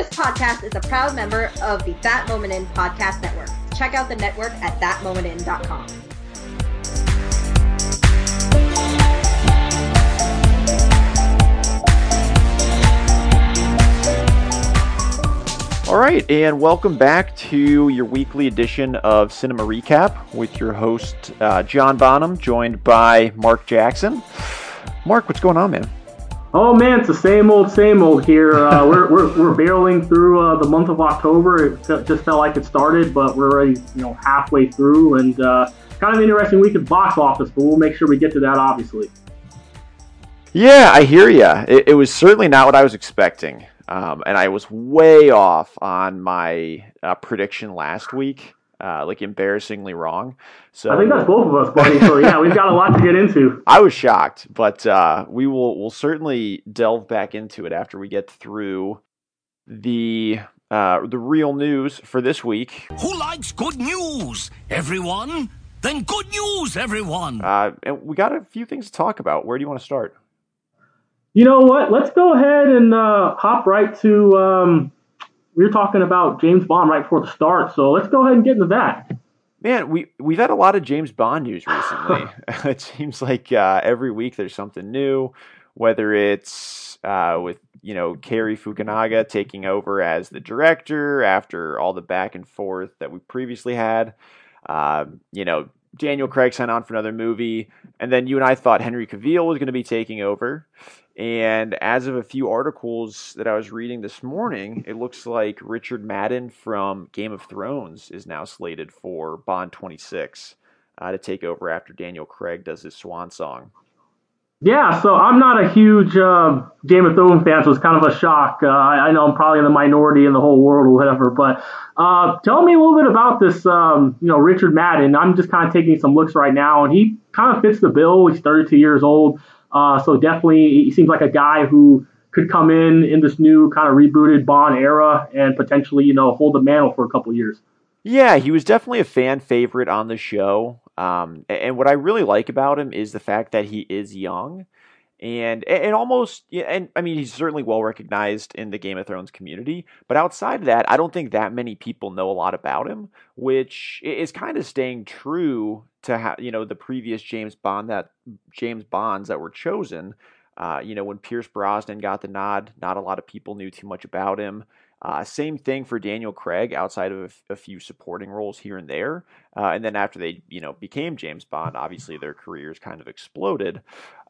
This podcast is a proud member of the That Moment In podcast network. Check out the network at thatmomentin.com. All right, and welcome back to your weekly edition of Cinema Recap with your host, John Bonham, joined by Mark Jackson. Mark, what's going on, man? Oh man, it's the same old here. We're barreling through the month of October. It just felt like it started, but we're already halfway through, and kind of an interesting week at box office. But we'll make sure we get to that, obviously. Yeah, I hear ya. It was certainly not what I was expecting, and I was way off on my prediction last week. Like embarrassingly wrong. So I think that's both of us, buddy. So yeah, we've got a lot to get into. I was shocked, but we'll certainly delve back into it after we get through the real news for this week. Who likes good news, everyone? Then good news, everyone. And we got a few things to talk about. Where do you want to start? You know what? Let's go ahead and hop right to. We were talking about James Bond right before the start, so let's go ahead and get into that. Man, we've had a lot of James Bond news recently. It seems like every week there's something new, whether it's with Cary Fukunaga taking over as the director after all the back and forth that we previously had. Daniel Craig signed on for another movie, and then you and I thought Henry Cavill was going to be taking over. And as of a few articles that I was reading this morning, it looks like Richard Madden from Game of Thrones is now slated for Bond 26 to take over after Daniel Craig does his swan song. Yeah, so I'm not a huge Game of Thrones fan, so it's kind of a shock. I know I'm probably in the minority in the whole world or whatever, but tell me a little bit about this, Richard Madden. I'm just kind of taking some looks right now, and he kind of fits the bill. He's 32 years old. So definitely he seems like a guy who could come in this new kind of rebooted Bond era and potentially, hold the mantle for a couple of years. Yeah, he was definitely a fan favorite on the show. And what I really like about him is the fact that he is young and almost, and I mean, he's certainly well recognized in the Game of Thrones community, but outside of that, I don't think that many people know a lot about him, which is kind of staying true to the previous James Bonds that were chosen. When Pierce Brosnan got the nod, not a lot of people knew too much about him. Same thing for Daniel Craig, outside of a few supporting roles here and there. And then after they, became James Bond, obviously their careers kind of exploded.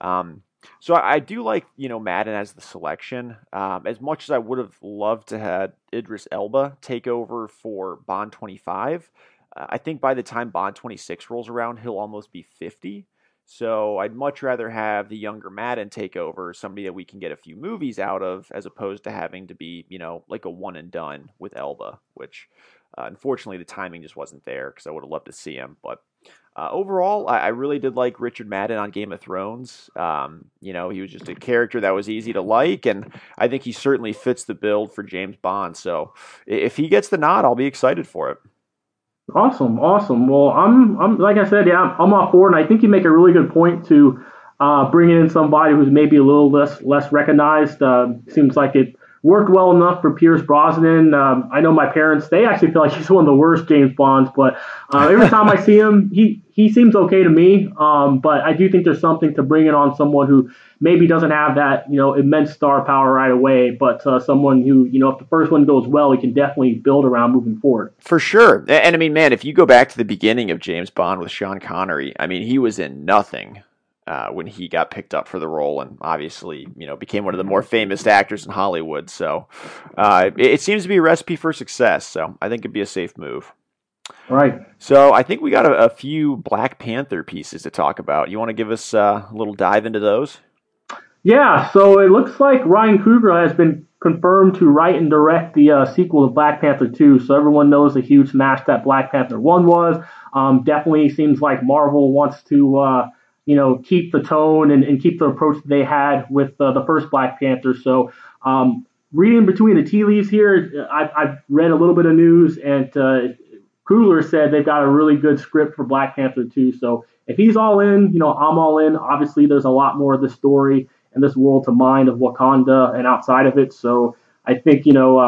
So I do like, Madden as the selection. As much as I would have loved to have Idris Elba take over for Bond 25, I think by the time Bond 26 rolls around, he'll almost be 50. So I'd much rather have the younger Madden take over, somebody that we can get a few movies out of, as opposed to having to be, like a one and done with Elba, which unfortunately the timing just wasn't there because I would have loved to see him. But overall, I really did like Richard Madden on Game of Thrones. He was just a character that was easy to like, and I think he certainly fits the build for James Bond. So if he gets the nod, I'll be excited for it. Awesome. Well, I'm like I said, yeah, I'm all for it, and I think you make a really good point to bringing in somebody who's maybe a little less recognized. Seems like it worked well enough for Pierce Brosnan. I know my parents, they actually feel like he's one of the worst James Bonds, but every time I see him, he seems okay to me. But I do think there's something to bringing on someone who maybe doesn't have that, immense star power right away, but someone who, if the first one goes well, he can definitely build around moving forward. For sure. And I mean, man, if you go back to the beginning of James Bond with Sean Connery, I mean, he was in nothing when he got picked up for the role, and obviously, became one of the more famous actors in Hollywood. So it seems to be a recipe for success. So I think it'd be a safe move. Right. So I think we got a few Black Panther pieces to talk about. You want to give us a little dive into those? Yeah, so it looks like Ryan Coogler has been confirmed to write and direct the sequel to Black Panther 2. So everyone knows the huge smash that Black Panther 1 was. Definitely seems like Marvel wants to, keep the tone and keep the approach that they had with the first Black Panther. So reading between the tea leaves here, I've read a little bit of news, and Coogler said they've got a really good script for Black Panther 2. So if he's all in, I'm all in. Obviously, there's a lot more of the story and this world to mine of Wakanda and outside of it. So I think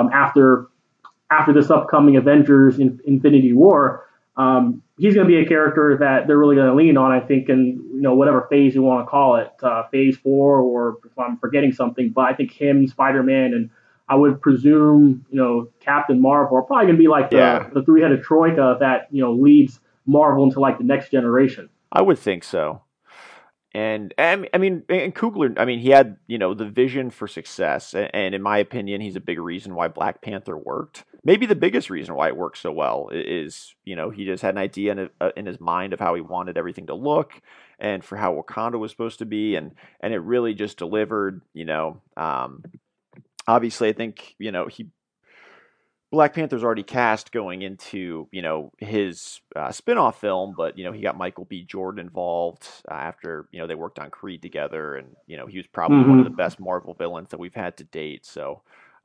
after this upcoming Avengers Infinity War, he's going to be a character that they're really going to lean on, I think, in whatever phase you want to call it, phase 4, or if I'm forgetting something. But I think him, Spider-Man, and I would presume Captain Marvel are probably going to be like the three-headed troika that leads Marvel into like the next generation. I would think so. And Coogler, he had, the vision for success. And in my opinion, he's a big reason why Black Panther worked. Maybe the biggest reason why it worked so well is, he just had an idea in his mind of how he wanted everything to look and for how Wakanda was supposed to be. And it really just delivered, obviously, I think, Black Panther's already cast going into, his spin-off film, but, he got Michael B. Jordan involved after, they worked on Creed together, and, he was probably one of the best Marvel villains that we've had to date. So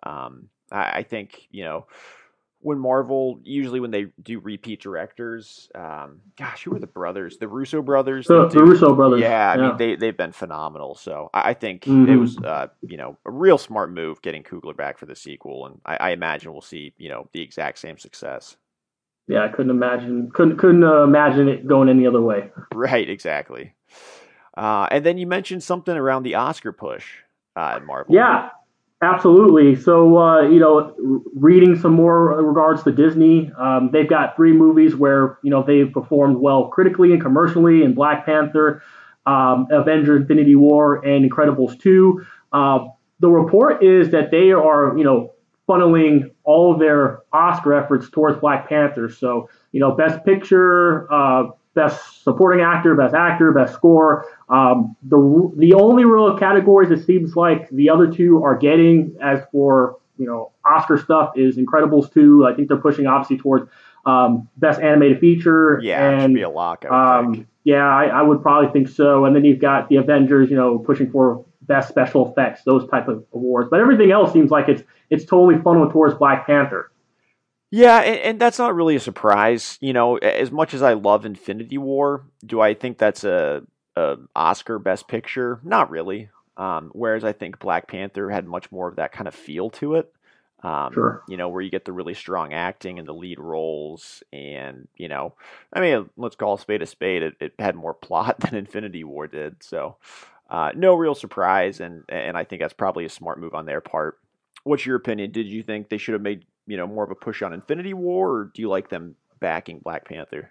I think, when Marvel, usually when they do repeat directors, who are the brothers? The Russo brothers? The Russo brothers. Yeah, I mean, they've been phenomenal. So I think it was, a real smart move getting Coogler back for the sequel. And I imagine we'll see, the exact same success. Yeah, I couldn't imagine it going any other way. Right, exactly. And then you mentioned something around the Oscar push at Marvel. Yeah. Absolutely. So, reading some more in regards to Disney, they've got 3 movies where, they've performed well critically and commercially in Black Panther, Avengers Infinity War, and Incredibles 2. The report is that they are, funneling all of their Oscar efforts towards Black Panther. So, Best Picture, Best Supporting Actor, Best Score. The only real categories it seems like the other 2 are getting, as for Oscar stuff, is Incredibles 2. I think they're pushing obviously towards Best Animated Feature. Yeah, it should be a lock. I would think. Yeah, I would probably think so. And then you've got the Avengers, pushing for Best Special Effects, those type of awards. But everything else seems like it's totally funneled towards Black Panther. Yeah, and that's not really a surprise. As much as I love Infinity War, do I think that's a Oscar Best Picture? Not really. Whereas I think Black Panther had much more of that kind of feel to it. Sure. Where you get the really strong acting in the lead roles, and let's call a spade a spade. It had more plot than Infinity War did, so no real surprise, and I think that's probably a smart move on their part. What's your opinion? Did you think they should have made more of a push on Infinity War, or do you like them backing Black Panther?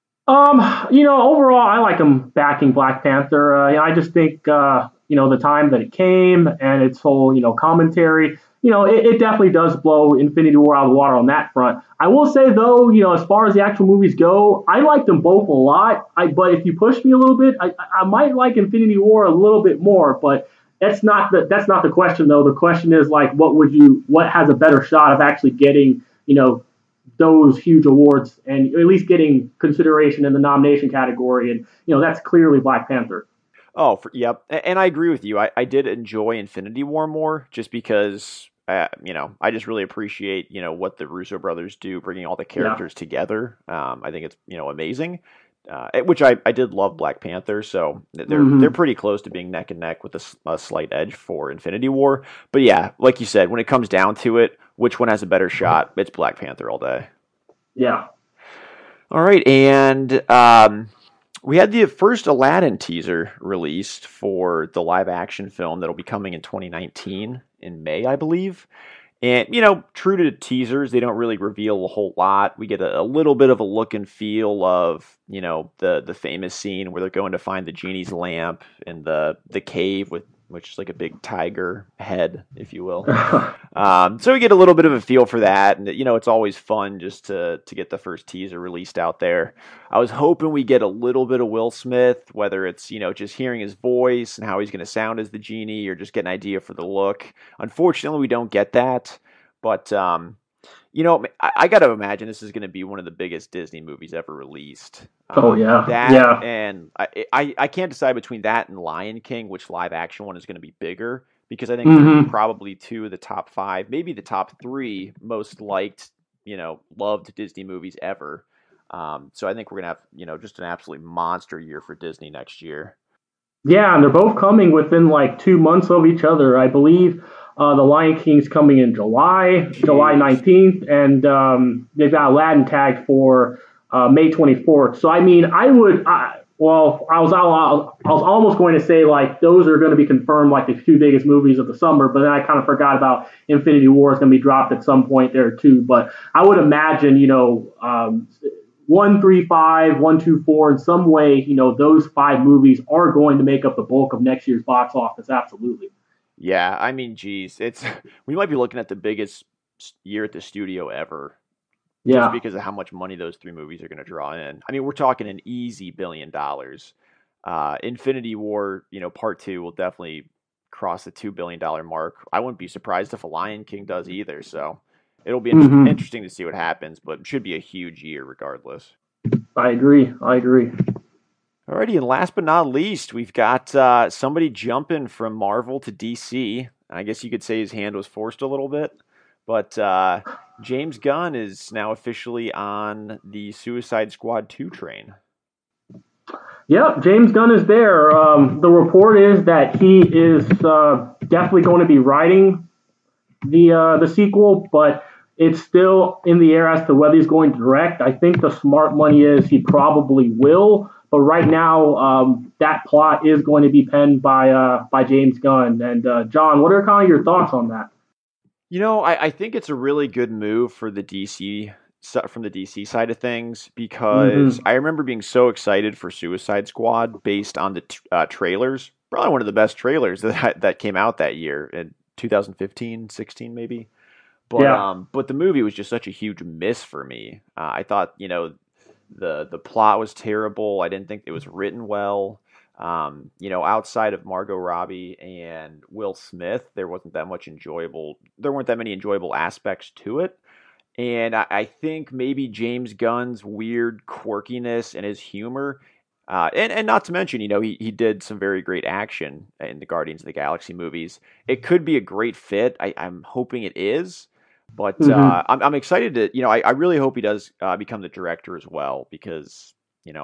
Overall, I like them backing Black Panther. I just think, the time that it came and its whole, commentary, it definitely does blow Infinity War out of the water on that front. I will say, though, as far as the actual movies go, I like them both a lot. But if you push me a little bit, I might like Infinity War a little bit more, but that's not the question, though. The question is, like, what has a better shot of actually getting, those huge awards and at least getting consideration in the nomination category? And, that's clearly Black Panther. Oh, yep. And I agree with you. I did enjoy Infinity War more just because, I just really appreciate, what the Russo brothers do, bringing all the characters together. I think it's, amazing. Which I did love Black Panther, so they're pretty close to being neck and neck with a slight edge for Infinity War. But yeah, like you said, when it comes down to it, which one has a better shot? It's Black Panther all day. Yeah. All right, and we had the first Aladdin teaser released for the live action film that'll be coming in 2019 in May, I believe. And, true to teasers, they don't really reveal a whole lot. We get a little bit of a look and feel of, the famous scene where they're going to find the genie's lamp in the cave, which is like a big tiger head, if you will. So we get a little bit of a feel for that. And, it's always fun just to get the first teaser released out there. I was hoping we get a little bit of Will Smith, whether it's, just hearing his voice and how he's going to sound as the genie, or just get an idea for the look. Unfortunately, we don't get that. But, I got to imagine this is going to be one of the biggest Disney movies ever released. And I can't decide between that and Lion King, which live action one is going to be bigger, because I think they're probably 2 of the top 5, maybe the top 3 most liked, loved Disney movies ever. So I think we're going to have, just an absolute monster year for Disney next year. Yeah, and they're both coming within like 2 months of each other. I believe The Lion King's coming in July 19th, and they've got Aladdin tagged for May 24th. So I mean, I was almost going to say like those are going to be confirmed like the two biggest movies of the summer, but then I kind of forgot about Infinity War is going to be dropped at some point there too. But I would imagine 1, 3, 5, 1, 2, 4 in some way, those 5 movies are going to make up the bulk of next year's box office. Absolutely. Yeah, I mean, geez, we might be looking at the biggest year at the studio ever. Yeah. Just because of how much money those 3 movies are going to draw in. I mean, we're talking an easy $1 billion. Infinity War, Part 2 will definitely cross the $2 billion mark. I wouldn't be surprised if a Lion King does either. So it'll be interesting to see what happens, but it should be a huge year regardless. I agree. Alrighty, and last but not least, we've got somebody jumping from Marvel to DC. I guess you could say his hand was forced a little bit, but James Gunn is now officially on the Suicide Squad 2 train. Yep, James Gunn is there. The report is that he is definitely going to be writing the sequel, but it's still in the air as to whether he's going to direct. I think the smart money is he probably will, but right now that plot is going to be penned by James Gunn. And John, what are kind of your thoughts on that? I think it's a really good move for the DC from the DC side of things because I remember being so excited for Suicide Squad based on the trailers. Probably one of the best trailers that came out that year in 2015, 16 maybe. But but the movie was just such a huge miss for me. I thought the plot was terrible. I didn't think it was written well. Outside of Margot Robbie and Will Smith, there weren't that many enjoyable aspects to it. And I think maybe James Gunn's weird quirkiness and his humor, and not to mention, he did some very great action in the Guardians of the Galaxy movies. It could be a great fit. I'm hoping it is. But I'm excited to, I really hope he does become the director as well because,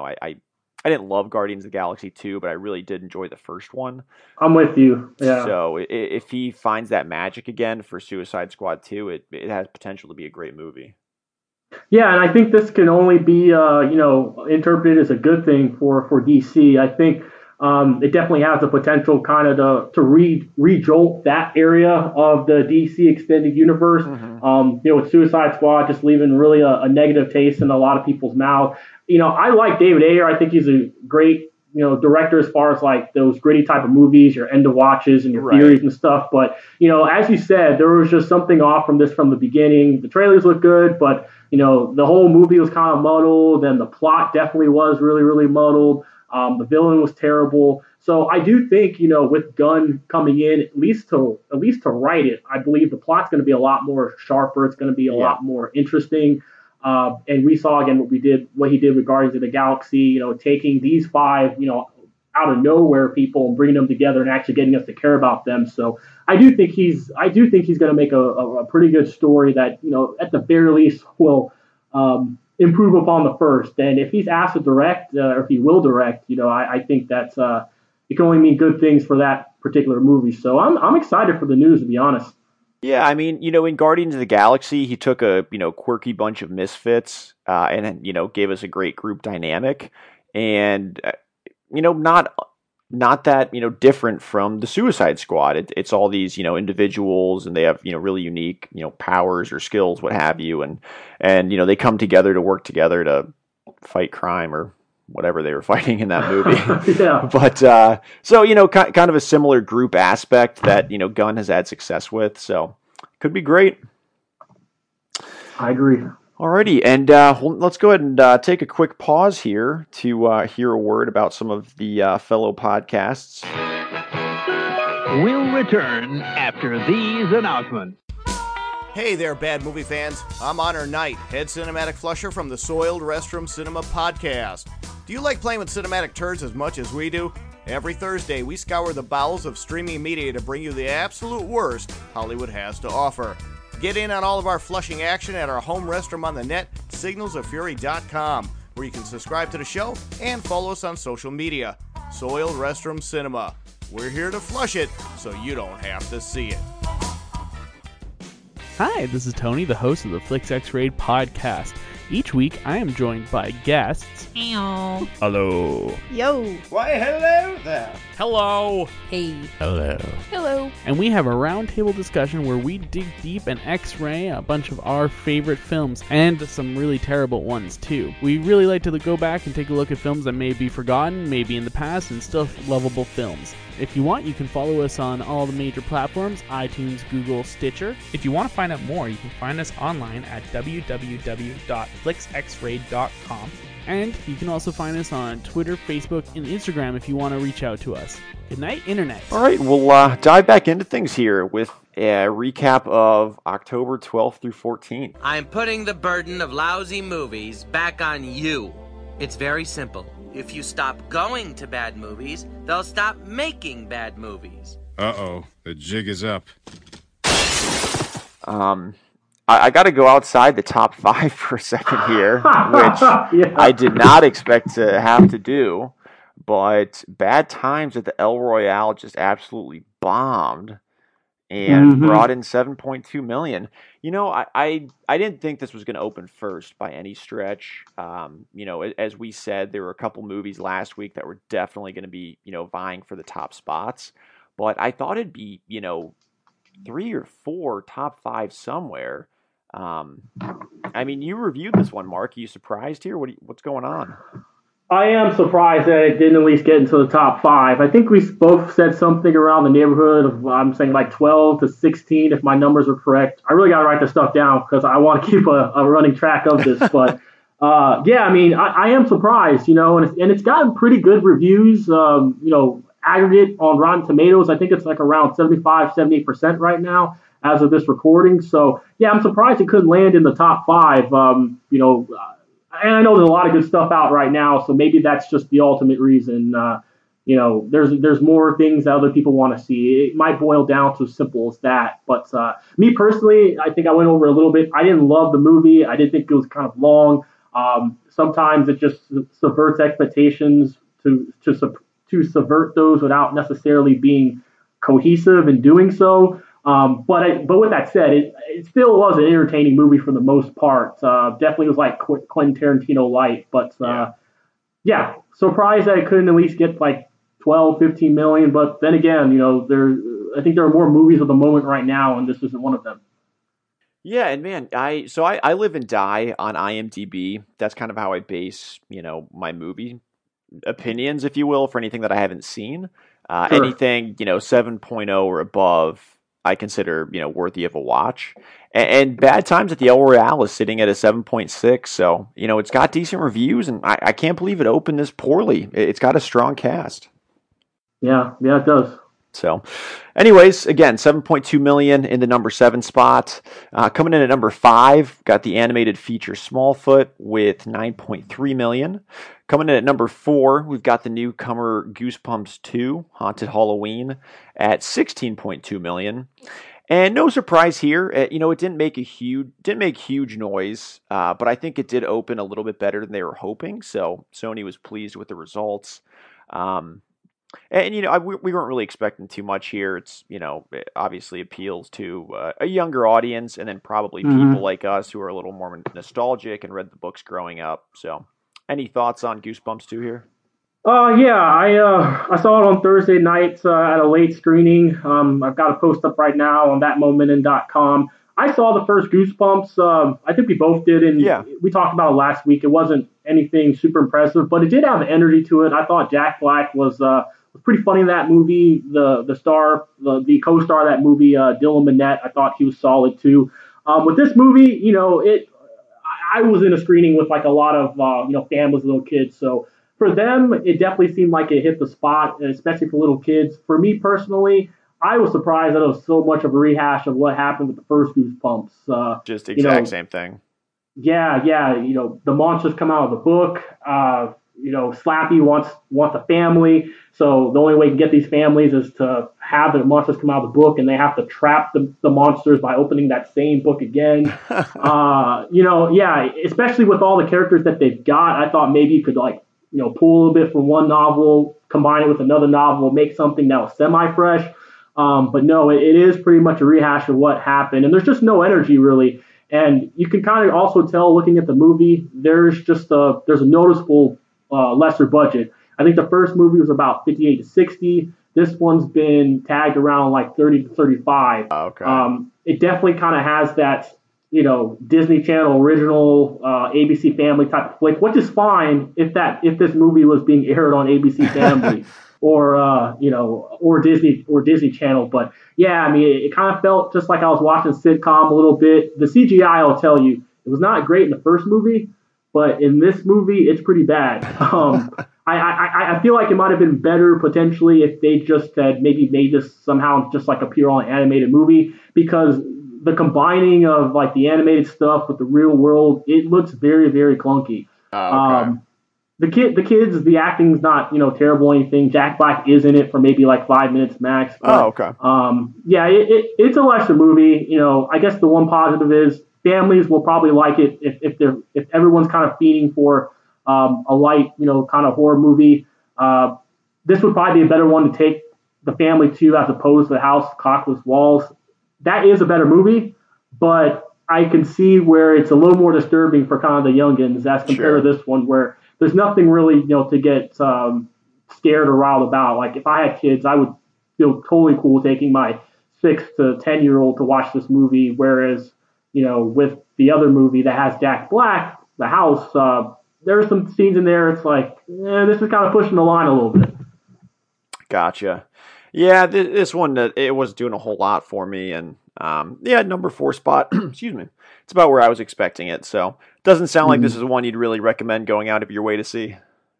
I didn't love Guardians of the Galaxy 2, but I really did enjoy the first one. I'm with you. Yeah. So if he finds that magic again for Suicide Squad 2, it has potential to be a great movie. Yeah, and I think this can only be, interpreted as a good thing for DC. I think it definitely has the potential kind of to re-jolt that area of the DC extended universe. With Suicide Squad just leaving really a negative taste in a lot of people's mouth. I like David Ayer. I think he's a great, director as far as like those gritty type of movies, your end of watches and your theories and stuff. But, as you said, there was just something off from the beginning. The trailers look good, but, the whole movie was kind of muddled and the plot definitely was really, really muddled. The villain was terrible. So I do think, with Gunn coming in, at least to write it, I believe the plot's going to be a lot more sharper. It's going to be a lot more interesting. And we saw again what he did with Guardians of the Galaxy, taking these 5, out of nowhere people and bringing them together and actually getting us to care about them. So I do think he's going to make a pretty good story that, at the very least will improve upon the first. And if he's asked to direct, or if he will direct, I think that's it can only mean good things for that particular movie. So I'm excited for the news, to be honest. Yeah, I mean, in Guardians of the Galaxy, he took a, quirky bunch of misfits and, gave us a great group dynamic. And, not that, different from the Suicide Squad. It's all these, individuals and they have, really unique, powers or skills, what have you. And, they come together to work together to fight crime or whatever they were fighting in that movie. Yeah. But, so, kind of a similar group aspect that, Gunn has had success with. So could be great. I agree. Alrighty, and let's go ahead and take a quick pause here to hear a word about some of the fellow podcasts. We'll return after these announcements. Hey there, bad movie fans. I'm Honor Knight, head cinematic flusher from the Soiled Restroom Cinema podcast. Do you like playing with cinematic turds as much as we do? Every Thursday, we scour the bowels of streaming media to bring you the absolute worst Hollywood has to offer. Get in on all of our flushing action at our home restroom on the net, signalsoffury.com, where you can subscribe to the show and follow us on social media. Soiled Restroom Cinema. We're here to flush it so you don't have to see it. Hi, this is Tony, the host of the Flix X-Raid podcast. Each week, I am joined by guests. Hello. Hello. Yo. Why, hello there. Hello. Hey. Hello. Hello. And we have a roundtable discussion where we dig deep and X-ray a bunch of our favorite films, and some really terrible ones too. We really like to go back and take a look at films that may be forgotten, maybe in the past, and still lovable films. If you want, you can follow us on all the major platforms, iTunes, Google, Stitcher. If you want to find out more, you can find us online at www.flixxraid.com. And you can also find us on Twitter, Facebook, and Instagram if you want to reach out to us. Good night, Internet. All right, we'll dive back into things here with a recap of October 12th through 14th. I'm putting the burden of lousy movies back on you. It's very simple. If you stop going to bad movies, they'll stop making bad movies. Uh-oh, the jig is up. I got to go outside the top 5 for a second here, which I did not expect to have to do. But Bad Times at the El Royale just absolutely bombed and brought in $7.2 million. You know, I didn't think this was going to open first by any stretch. You know, as we said, there were a couple movies last week that were definitely going to be, you know, vying for the top spots. But I thought it'd be, you know, 3 or 4 top 5 somewhere. I mean, you reviewed this one, Mark. Are you surprised here? What's going on? I am surprised that it didn't at least get into the top 5. I think we both said something around the neighborhood of, I'm saying like 12 to 16, if my numbers are correct. I really got to write this stuff down because I want to keep a running track of this. But yeah, I mean, I am surprised, you know, and it's gotten pretty good reviews, you know, aggregate on Rotten Tomatoes. I think it's like around 75, 78% right now as of this recording. So yeah, I'm surprised it couldn't land in the top 5, you know, and I know there's a lot of good stuff out right now, so maybe that's just the ultimate reason. You know, there's more things that other people want to see. It might boil down to as simple as that. But me personally, I think I went over a little bit. I didn't love the movie. I did think it was kind of long. Sometimes it just subverts expectations to subvert those without necessarily being cohesive in doing so. But with that said, it still was an entertaining movie for the most part. Definitely was like Quentin Tarantino light, but yeah, surprised that it couldn't at least get like 12, 15 million. But then again, you know, I think there are more movies of the moment right now, and this isn't one of them. Yeah, and man, I live and die on IMDb. That's kind of how I base, you know, my movie opinions, if you will, for anything that I haven't seen. Sure. Anything, you know, 7.0 or above, I consider, you know, worthy of a watch. And Bad Times at the El Royale is sitting at a 7.6. So, you know, it's got decent reviews, and I can't believe it opened this poorly. It's got a strong cast. Yeah, it does. So, anyways, again, 7.2 million in the number 7 spot. Coming in at number 5, got the animated feature Smallfoot with 9.3 million. Coming in at number 4, we've got the newcomer Goosebumps 2, Haunted Halloween, at 16.2 million. And no surprise here, you know, it didn't make huge noise, but I think it did open a little bit better than they were hoping. So Sony was pleased with the results. And, you know, we weren't really expecting too much here. It's, you know, it obviously appeals to a younger audience, and then probably people like us who are a little more nostalgic and read the books growing up. So, any thoughts on Goosebumps 2 here? Yeah, I saw it on Thursday night at a late screening. I've got a post up right now on thatmomentin.com. I saw the first Goosebumps. I think we both did, and we talked about it last week. It wasn't anything super impressive, but it did have energy to it. I thought Jack Black was pretty funny in that movie. The co-star of that movie, Dylan Minnette, I thought he was solid too. With this movie, you know, I was in a screening with like a lot of you know, families, little kids, so for them, it definitely seemed like it hit the spot, especially for little kids. For me personally, I was surprised that it was so much of a rehash of what happened with the first Goosebumps. Just exact same thing. Yeah. You know, the monsters come out of the book. You know, Slappy wants a family. So the only way to get these families is to have the monsters come out of the book, and they have to trap the monsters by opening that same book again. You know, yeah, especially with all the characters that they've got, I thought maybe you could, like, you know, pull a little bit from one novel, combine it with another novel, make something that was semi-fresh. But no, it is pretty much a rehash of what happened, and there's just no energy really. And you can kind of also tell looking at the movie, there's a noticeable lesser budget. I think the first movie was about 58 to 60. This one's been tagged around like 30 to 35. Okay. It definitely kind of has that, Disney Channel original ABC Family type of flick, which is fine if this movie was being aired on ABC Family or Disney Channel. But yeah, I mean, it kind of felt just like I was watching a sitcom a little bit. The CGI, I'll tell you, it was not great in the first movie, but in this movie, it's pretty bad. I feel like it might have been better potentially if they just had maybe made this somehow just like appear on an animated movie, because the combining of like the animated stuff with the real world, it looks very, very clunky. Oh, okay. The kids, the acting's not, terrible or anything. Jack Black is in it for maybe like 5 minutes max. But, okay. Yeah, it's a lesser movie. I guess the one positive is families will probably like it if everyone's kind of feeding for a light, kind of horror movie. This would probably be a better one to take the family to as opposed to the House of Clockless Walls. That is a better movie, but I can see where it's a little more disturbing for kind of the youngins as compared to this one, where there's nothing really, to get scared or riled about. Like if I had kids, I would feel totally cool taking my 6 to 10-year-old to watch this movie. Whereas, with the other movie that has Jack Black, The House, there are some scenes in there. It's like, this is kind of pushing the line a little bit. Gotcha. Yeah, this one, it wasn't doing a whole lot for me. And number 4 spot, excuse me, it's about where I was expecting it. So it doesn't sound like this is one you'd really recommend going out of your way to see.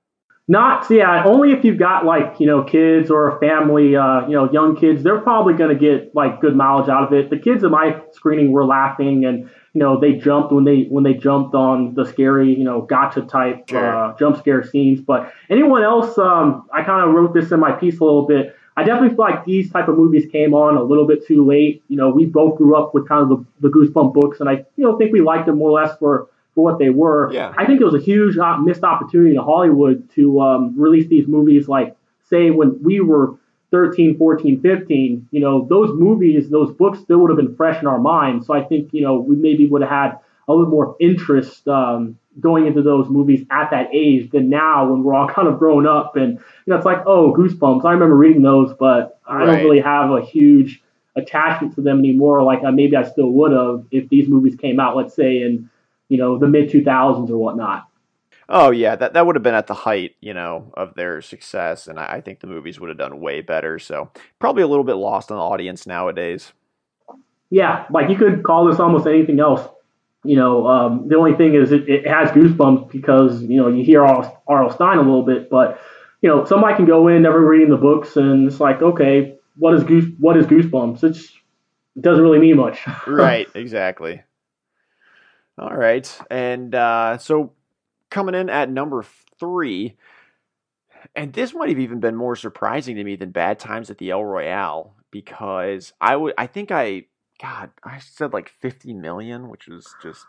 Only if you've got like, kids or a family, young kids, they're probably going to get like good mileage out of it. The kids at my screening were laughing and, they jumped when they jumped on the scary, gotcha type jump scare scenes. But anyone else, I kind of wrote this in my piece a little bit. I definitely feel like these type of movies came on a little bit too late. We both grew up with kind of the Goosebump books, and I think we liked them more or less for what they were. Yeah. I think it was a huge missed opportunity in Hollywood to release these movies, like, say, when we were 13, 14, 15, those movies, those books still would have been fresh in our minds. So I think, we maybe would have had a little more interest going into those movies at that age than now when we're all kind of grown up. And, it's like, oh, Goosebumps, I remember reading those, but I don't really have a huge attachment to them anymore. Like maybe I still would have if these movies came out, let's say, in, the mid-2000s or whatnot. Oh, yeah, that would have been at the height, of their success, and I think the movies would have done way better. So probably a little bit lost on the audience nowadays. Yeah, like you could call this almost anything else. The only thing is it has Goosebumps because, you hear R.L. Stine a little bit, but, somebody can go in never reading the books and it's like, okay, what is Goosebumps? It doesn't really mean much. Right, exactly. All right, and so coming in at number 3, and this might have even been more surprising to me than Bad Times at the El Royale, because I said like 50 million, which was just,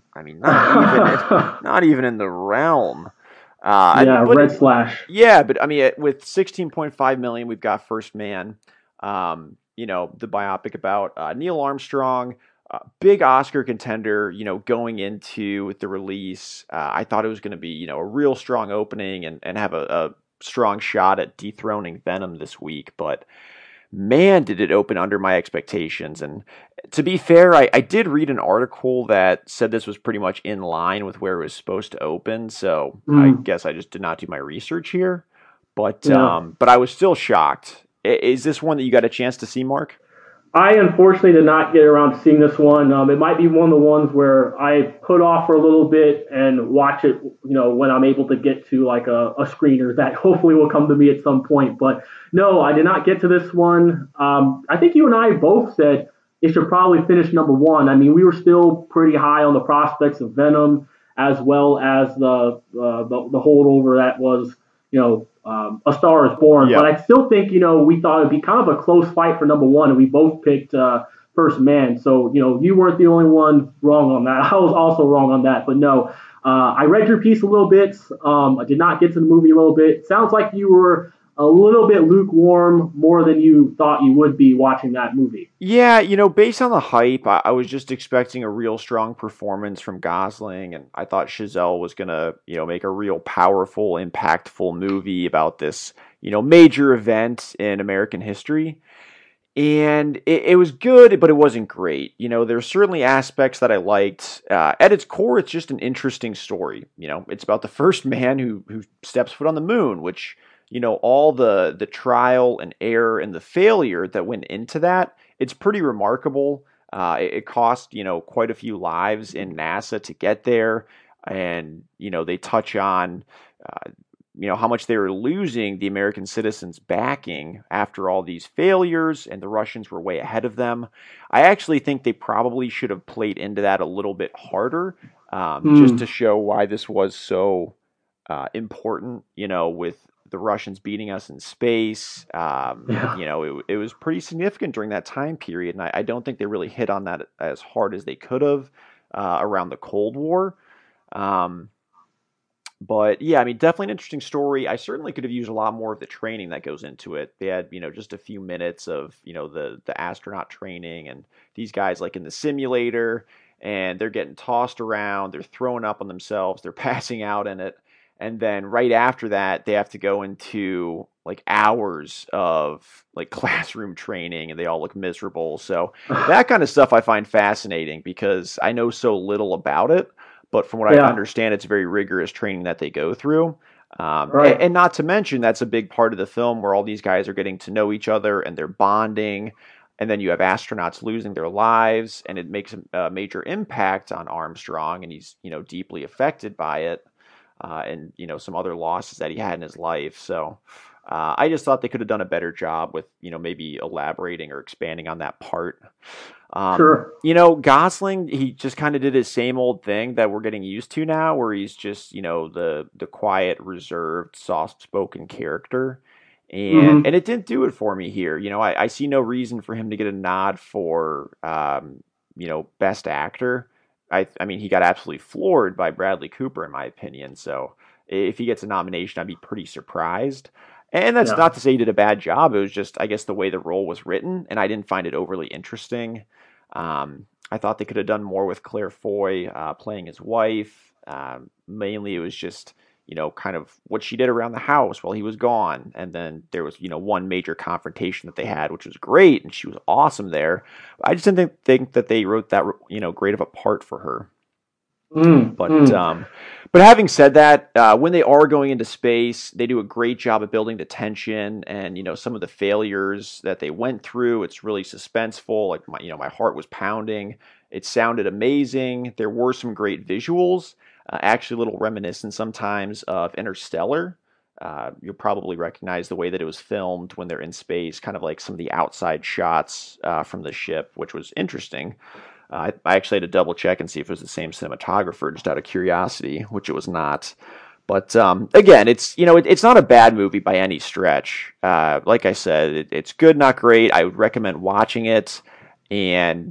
not even in the realm. Red Slash. Yeah, but I mean, with 16.5 million, we've got First Man, the biopic about Neil Armstrong. Big Oscar contender, going into the release. I thought it was going to be, a real strong opening and have a strong shot at dethroning Venom this week. But man, did it open under my expectations. And to be fair, I did read an article that said this was pretty much in line with where it was supposed to open. So I guess I just did not do my research here. But I was still shocked. Is this one that you got a chance to see, Mark? I unfortunately did not get around to seeing this one. It might be one of the ones where I put off for a little bit and watch it, when I'm able to get to like a screener that hopefully will come to me at some point. But no, I did not get to this one. I think you and I both said it should probably finish number 1. I mean, we were still pretty high on the prospects of Venom as well as the holdover that was, A Star Is Born. Yeah. But I still think, we thought it'd be kind of a close fight for number 1, and we both picked First Man. So, you weren't the only one wrong on that. I was also wrong on that. But no, I read your piece a little bit. I did not get to the movie a little bit. Sounds like you were a little bit lukewarm, more than you thought you would be watching that movie. Yeah, based on the hype, I was just expecting a real strong performance from Gosling, and I thought Chazelle was gonna, make a real powerful, impactful movie about this, major event in American history. And it was good, but it wasn't great. There's certainly aspects that I liked. At its core, it's just an interesting story. It's about the first man who steps foot on the moon, which, all the trial and error and the failure that went into that, it's pretty remarkable. It cost, quite a few lives in NASA to get there. And, they touch on, how much they were losing the American citizens' backing after all these failures, and the Russians were way ahead of them. I actually think they probably should have played into that a little bit harder, just to show why this was so important, with the Russians beating us in space. It was pretty significant during that time period, and I don't think they really hit on that as hard as they could have around the Cold War. But yeah, definitely an interesting story. I certainly could have used a lot more of the training that goes into it. They had, just a few minutes of, the astronaut training, and these guys like in the simulator, and they're getting tossed around, they're throwing up on themselves, they're passing out in it. And then right after that, they have to go into like hours of like classroom training, and they all look miserable. So that kind of stuff I find fascinating because I know so little about it. But from what I understand, it's very rigorous training that they go through. Right. And not to mention, that's a big part of the film where all these guys are getting to know each other and they're bonding. And then you have astronauts losing their lives, and it makes a major impact on Armstrong, and he's, deeply affected by it. And, some other losses that he had in his life. So I just thought they could have done a better job with, maybe elaborating or expanding on that part. Sure. Gosling, he just kind of did his same old thing that we're getting used to now, where he's just, the quiet, reserved, soft-spoken character. And it didn't do it for me here. I see no reason for him to get a nod for, Best Actor. He got absolutely floored by Bradley Cooper, in my opinion. So if he gets a nomination, I'd be pretty surprised. And that's not to say he did a bad job. It was just, I guess, the way the role was written, and I didn't find it overly interesting. I thought they could have done more with Claire Foy playing his wife. Mainly, it was just, kind of what she did around the house while he was gone. And then there was, one major confrontation that they had, which was great, and she was awesome there. I just didn't think that they wrote that, great of a part for her. But having said that, when they are going into space, they do a great job of building the tension and, some of the failures that they went through. It's really suspenseful. Like my heart was pounding. It sounded amazing. There were some great visuals, actually a little reminiscent sometimes of Interstellar. You'll probably recognize the way that it was filmed when they're in space, kind of like some of the outside shots from the ship, which was interesting. I actually had to double check and see if it was the same cinematographer, just out of curiosity, which it was not. But again, it's it's not a bad movie by any stretch. Like I said, it's good, not great. I would recommend watching it, and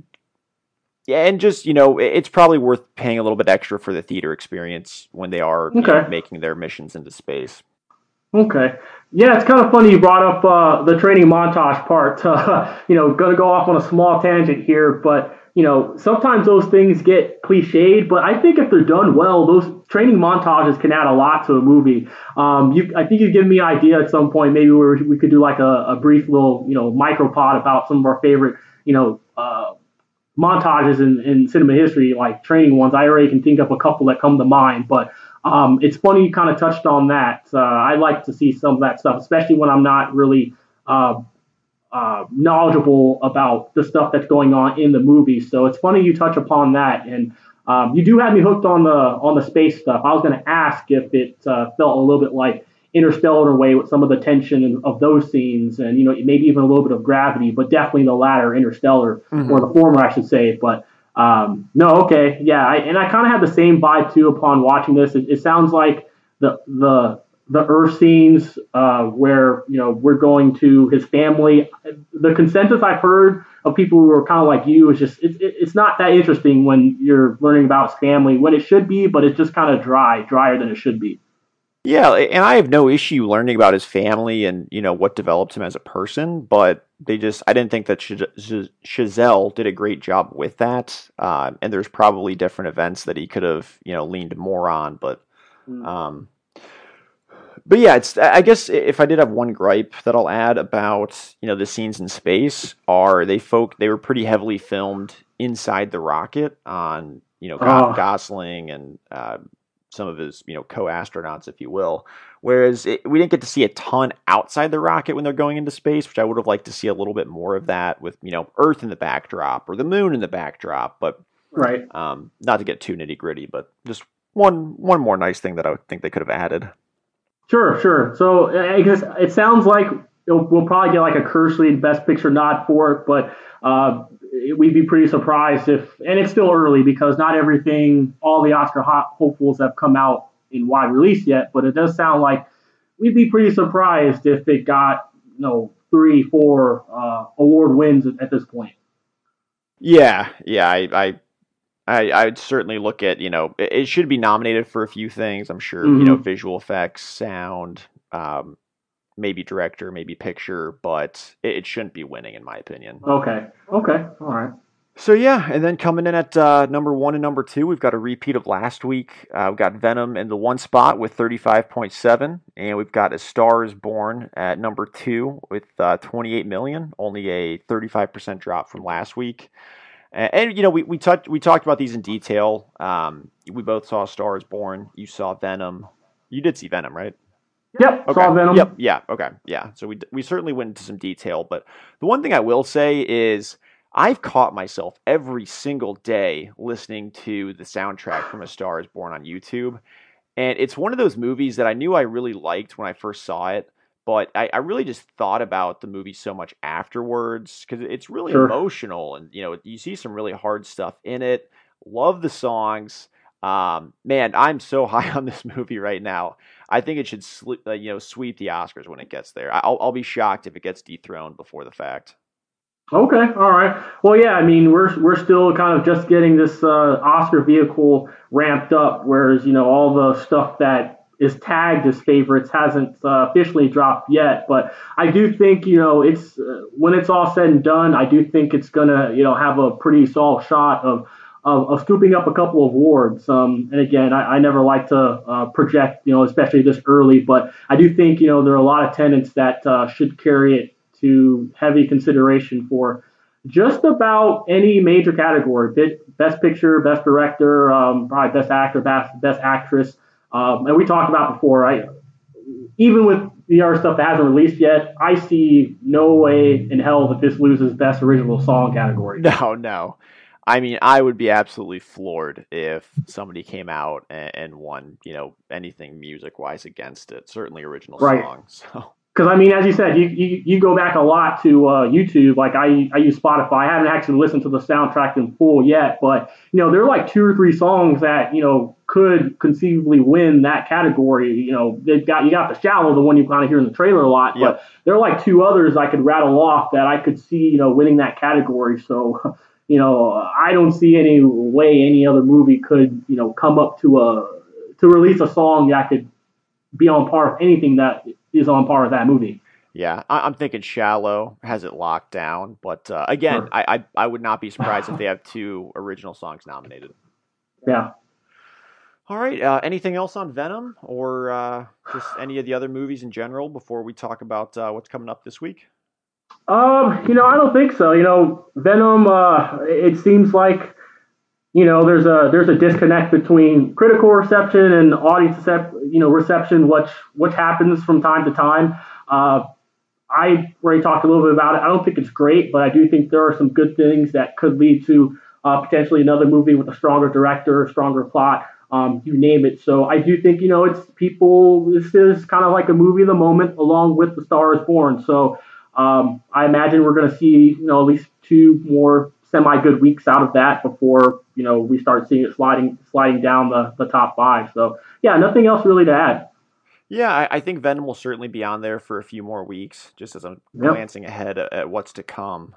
just it's probably worth paying a little bit extra for the theater experience when they are making their missions into space. Okay. Yeah, it's kind of funny you brought up the training montage part. Going to go off on a small tangent here, but sometimes those things get cliched, but I think if they're done well, those training montages can add a lot to a movie. I think you've given me an idea at some point, maybe where we could do like a brief little, micropod about some of our favorite, montages in cinema history, like training ones. I already can think of a couple that come to mind, but it's funny you kind of touched on that. I like to see some of that stuff, especially when I'm not really knowledgeable about the stuff that's going on in the movie. So it's funny you touch upon that, and you do have me hooked on the space stuff. I was going to ask if it felt a little bit like Interstellar in a way with some of the tension of those scenes, and maybe even a little bit of Gravity, but definitely the latter, Interstellar, or the former, I should say. But no, okay, yeah, I kind of had the same vibe too upon watching this. It sounds like the Earth scenes where we're going to his family. The consensus I've heard of people who are kind of like you is just it's not that interesting when you're learning about his family, when it should be, but it's just kind of drier than it should be. Yeah, and I have no issue learning about his family and what developed him as a person, but I didn't think that Chazelle did a great job with that, and there's probably different events that he could have leaned more on, um, but yeah, I guess if I did have one gripe that I'll add about the scenes in space are they were pretty heavily filmed inside the rocket on Gosling and some of his co-astronauts, if you will. Whereas we didn't get to see a ton outside the rocket when they're going into space, which I would have liked to see a little bit more of that with Earth in the backdrop or the moon in the backdrop. But right, not to get too nitty gritty, but just one more nice thing that I think they could have added. Sure. So I guess it sounds like we'll probably get like a Kersley Best Picture nod for it, but we'd be pretty surprised and it's still early because not everything, all the Oscar hopefuls have come out in wide release yet, but it does sound like we'd be pretty surprised if it got 3-4 award wins at this point. Yeah, I'd certainly look at, it should be nominated for a few things. I'm sure, visual effects, sound, maybe director, maybe picture, but it shouldn't be winning, in my opinion. Okay. All right. So, yeah, and then coming in at number 1 and number 2, we've got a repeat of last week. We've got Venom in the 1 spot with 35.7, and we've got A Star Is Born at number 2 with 28 million, only a 35% drop from last week. And we talked about these in detail. We both saw Star Is Born. You saw Venom. You did see Venom, right? Yep, okay. Saw Venom. Yep, yeah, okay, yeah. So we certainly went into some detail, but the one thing I will say is I've caught myself every single day listening to the soundtrack from A Star Is Born on YouTube, and it's one of those movies that I knew I really liked when I first saw it. But I really just thought about the movie so much afterwards because it's really emotional, and you see some really hard stuff in it. Love the songs, man. I'm so high on this movie right now. I think it should sweep the Oscars when it gets there. I'll be shocked if it gets dethroned before the fact. Okay, all right. Well, yeah, I mean, we're still kind of just getting this Oscar vehicle ramped up, whereas all the stuff that is tagged as favorites hasn't officially dropped yet, but I do think it's when it's all said and done, I do think it's gonna have a pretty solid shot of scooping up a couple of awards. And again, I never like to project especially this early, but I do think there are a lot of tenants that should carry it to heavy consideration for just about any major category: best picture, best director, probably best actor, best actress. And we talked about before, right? Even with the other stuff that hasn't released yet, I see no way in hell that this loses Best Original Song category. No. I mean, I would be absolutely floored if somebody came out and won, anything music-wise against it. Certainly original song. So. Because, I mean, as you said, you go back a lot to YouTube. Like, I use Spotify. I haven't actually listened to the soundtrack in full yet. But, there are like 2 or 3 songs that, could conceivably win that category. You got The Shallow, the one you kind of hear in the trailer a lot. Yep. But there are like 2 others I could rattle off that I could see, winning that category. So, I don't see any way any other movie could, come up to release a song that could be on par with anything that is on par with that movie. Yeah, I'm thinking Shallow has it locked down, but again, sure. I would not be surprised if they have 2 original songs nominated. Yeah. All right. Anything else on Venom or just any of the other movies in general before we talk about what's coming up this week? I don't think so. Venom. It seems like there's a disconnect between critical reception and audience reception, which happens from time to time. I already talked a little bit about it. I don't think it's great, but I do think there are some good things that could lead to potentially another movie with a stronger director, a stronger plot, you name it. So I do think, this is kind of like a movie of the moment along with The Star Is Born. So I imagine we're going to see, at least 2 more semi-good weeks out of that before, we start seeing it sliding down the top 5. So, yeah, nothing else really to add. Yeah, I think Venom will certainly be on there for a few more weeks, just as I'm glancing ahead at what's to come.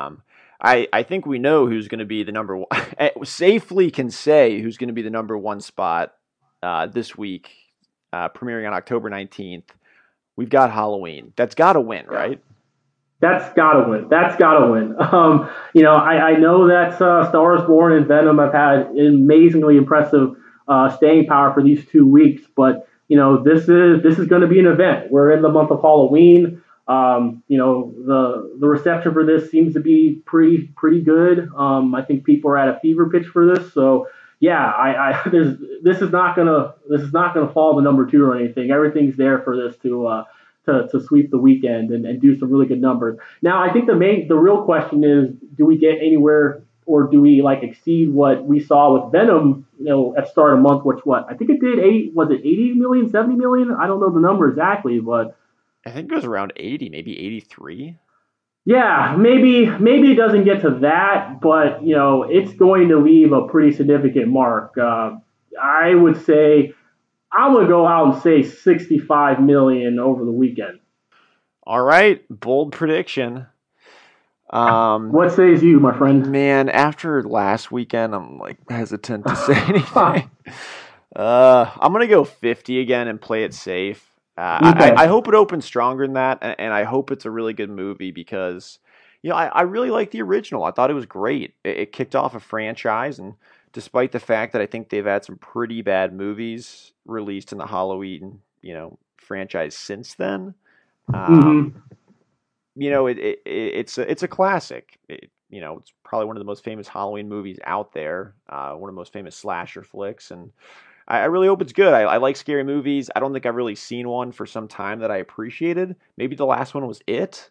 I think we know who's going to be the number one, safely can say who's going to be the number 1 spot this week premiering on October 19th. We've got Halloween. That's got to win, right? That's gotta win. That's gotta win. I know that Star is Born and Venom have had amazingly impressive staying power for these 2 weeks, but this is going to be an event. We're in the month of Halloween. The reception for this seems to be pretty good. I think people are at a fever pitch for this. So yeah, this is not gonna fall to number 2 or anything. Everything's there for this to sweep the weekend and do some really good numbers. Now, I think the real question is, do we get anywhere, or do we exceed what we saw with Venom, at start of the month, which I think it did 80 million, 70 million? I don't know the number exactly, but I think it was around 80, maybe 83. Yeah, maybe it doesn't get to that, but it's going to leave a pretty significant mark. I would say I'm going to go out and say 65 million over the weekend. All right, bold prediction. What says you, my friend? Man, after last weekend, I'm hesitant to say anything. I'm going to go 50 again and play it safe. Okay. I hope it opens stronger than that, and I hope it's a really good movie because, I really like the original. I thought it was great. It kicked off a franchise, and despite the fact that I think they've had some pretty bad movies released in the Halloween, franchise since then, it's a classic. It's probably one of the most famous Halloween movies out there, one of the most famous slasher flicks, and I really hope it's good. I like scary movies. I don't think I've really seen one for some time that I appreciated. Maybe the last one was It.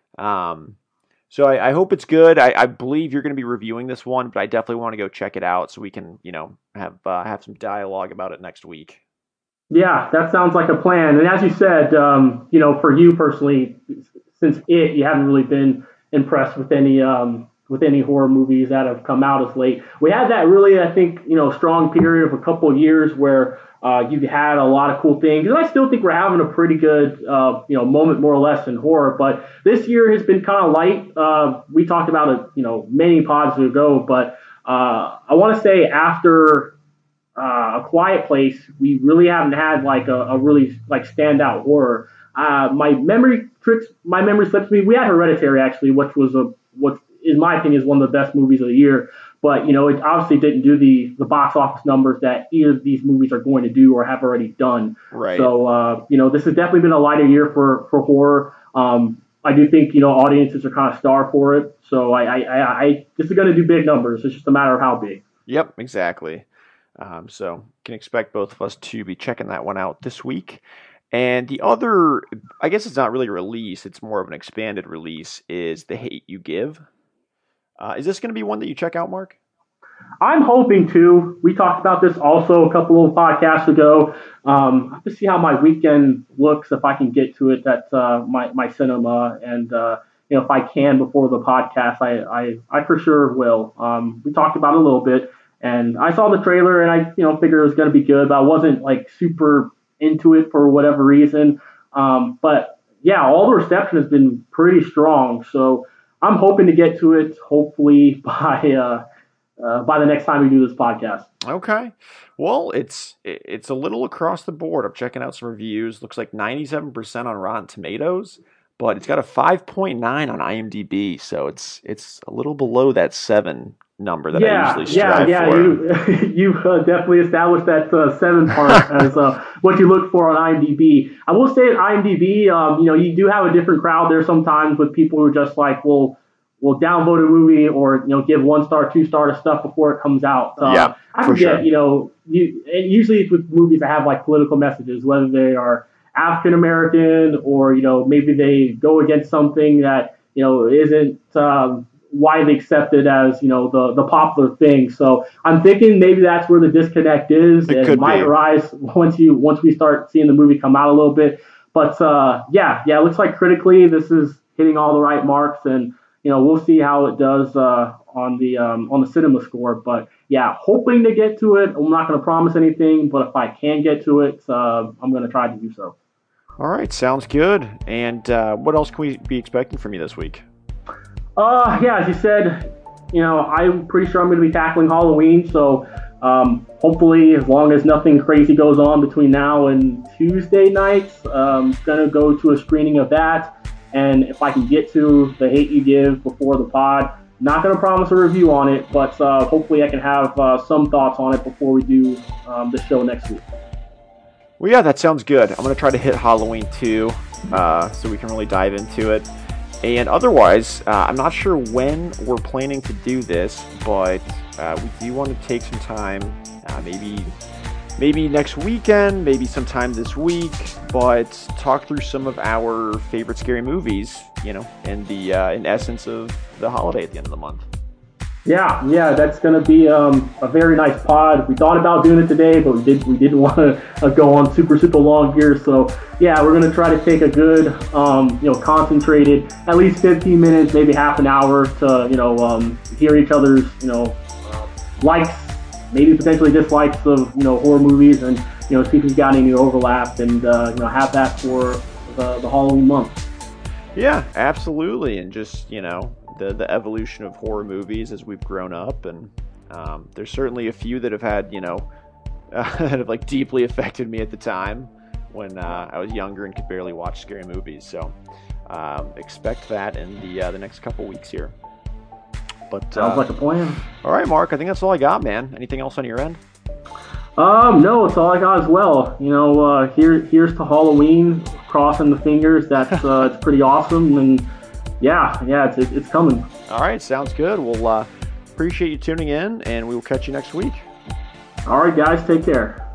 So I hope it's good. I believe you're going to be reviewing this one, but I definitely want to go check it out so we can, have some dialogue about it next week. Yeah, that sounds like a plan. And as you said, for you personally, since It, you haven't really been impressed with any horror movies that have come out as late. We had that really, I think, strong period of a couple of years where you've had a lot of cool things. And I still think we're having a pretty good, moment more or less in horror. But this year has been kind of light. We talked about it, many pods ago. But I want to say after A Quiet Place, we really haven't had a really standout horror. My memory slips me. We had Hereditary actually, which was what in my opinion is one of the best movies of the year. But it obviously didn't do the box office numbers that either of these movies are going to do or have already done. Right. So this has definitely been a lighter year for horror. I do think audiences are kind of starved for it. So I this is going to do big numbers. It's just a matter of how big. Yep, exactly. So can expect both of us to be checking that one out this week. And the other, I guess it's not really a release, it's more of an expanded release, is The Hate U Give. Is this going to be one that you check out, Mark? I'm hoping to. We talked about this also a couple of podcasts ago. I have to see how my weekend looks, if I can get to it at my cinema. And, if I can before the podcast, I for sure will. We talked about it a little bit. And I saw the trailer and I figured it was going to be good, but I wasn't super into it for whatever reason. But yeah, all the reception has been pretty strong. So I'm hoping to get to it hopefully by the next time we do this podcast. Okay. Well, it's a little across the board. I'm checking out some reviews. Looks like 97% on Rotten Tomatoes, but it's got a 5.9 on IMDb, so it's a little below that 7 number that I usually strive for. You've definitely established that 7 part as what you look for on IMDb. I will say at IMDb, you do have a different crowd there sometimes with people who are just we'll download a movie or give 1-star, 2-star to stuff before it comes out. I forget, sure. Usually it's with movies that have political messages, whether they are African American or maybe they go against something that isn't widely accepted as the popular thing. So I'm thinking maybe that's where the disconnect is. It might arise once we start seeing the movie come out a little bit. But it looks like critically this is hitting all the right marks, and we'll see how it does on the cinema score. But yeah, hoping to get to it. I'm not going to promise anything, but if I can get to it, I'm going to try to do so. All right, sounds good. And what else can we be expecting from you this week? As you said, I'm pretty sure I'm going to be tackling Halloween. So Hopefully, as long as nothing crazy goes on between now and Tuesday nights, I'm going to go to a screening of that. And if I can get to The Hate U Give before the pod, not going to promise a review on it, but hopefully I can have some thoughts on it before we do the show next week. Well, yeah, that sounds good. I'm going to try to hit Halloween 2 so we can really dive into it. And otherwise, I'm not sure when we're planning to do this, but we do want to take some time, maybe next weekend, maybe sometime this week, but talk through some of our favorite scary movies, in essence of the holiday at the end of the month. Yeah, that's going to be a very nice pod. We thought about doing it today, but we didn't want to go on super long here. So yeah, we're going to try to take a good, concentrated, at least 15 minutes, maybe half an hour to hear each other's likes, maybe potentially dislikes of horror movies, and see if we've got any overlap, and have that for the Halloween month. Yeah, absolutely, and just the evolution of horror movies as we've grown up, and there's certainly a few that have had that have deeply affected me at the time when I was younger and could barely watch scary movies. So expect that in the next couple weeks here. But sounds like a plan. All right, Mark, I think that's all I got, man. Anything else on your end? No, it's all I got as well. Here's to Halloween. Crossing the fingers. That's it's pretty awesome, and yeah, it's coming. All right, sounds good. We'll appreciate you tuning in, and we will catch you next week. All right, guys, take care.